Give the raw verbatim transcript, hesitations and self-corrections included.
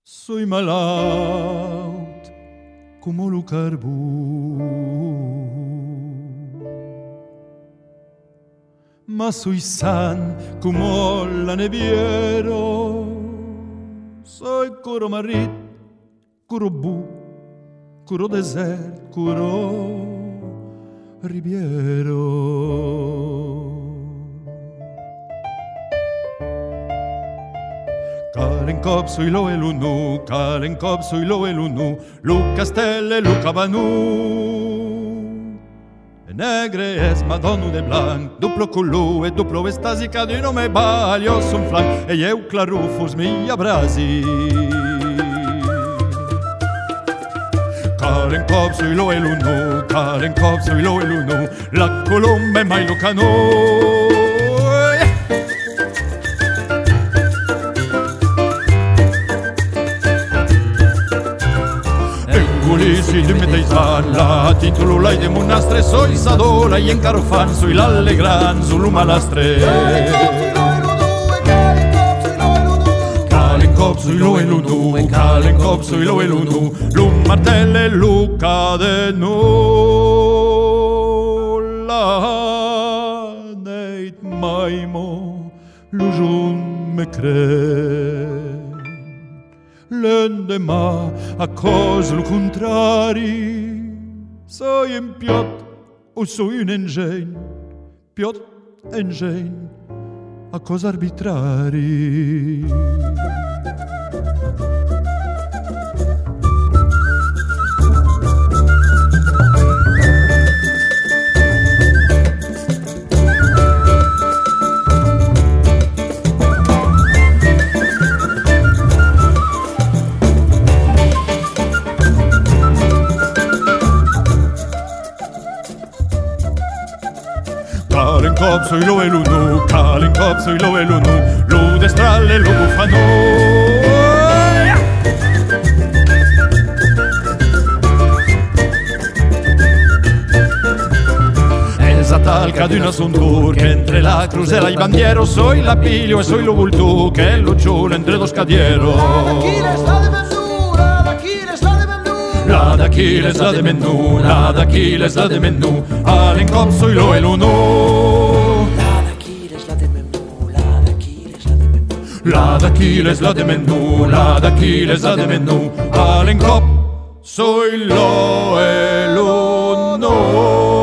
Soy malaut como lo carbú, ma soy san como la neviero. Soy curo marit, curo bu, curo desert, curo riviero. Calen cop soy lo elunu, calen cop soy lo elunu, Luca Stelle, Luca Banu. E negre es Madonna de blanc, duplo culù e duplo estasica di nome baglio son flanc, e eu clarufus mi abrasi. Calen cop soy lo elunu, calen cop soy lo elunu, la colomba e mai lo canu. Si tu mettei sballa, titolo l'hai de monastre, soy sadola, y en caro fan, soy l'allegran, su l'umalastre. Calen cop, soy lo elunu, calen cop, soy lo elunu, l'un martelle, luca de nulla, neit maimo, l'ujun me cre. L'endemà a cosa lo contrari, sei un piot o sei un engegn, piot engegn a cosa arbitrari. Calen cop soy lo elunu, calen cop soy lo elunu, lo destralle lo bufano. Esa talca de una suntur que entre la cruz y la bandiero soy la pilio e soy lo bultu que lo chulo entre dos cadieros. La d'Aquiles, la de Menú, la d'Aquiles, la de Menú, Calen cop soy lo elunu. La d'Aquiles, la de Menú, la d'Aquiles, la de Menú. La d'Aquiles, la de Menú, la d'Aquiles, la de Menú, Calen cop soy lo elunu.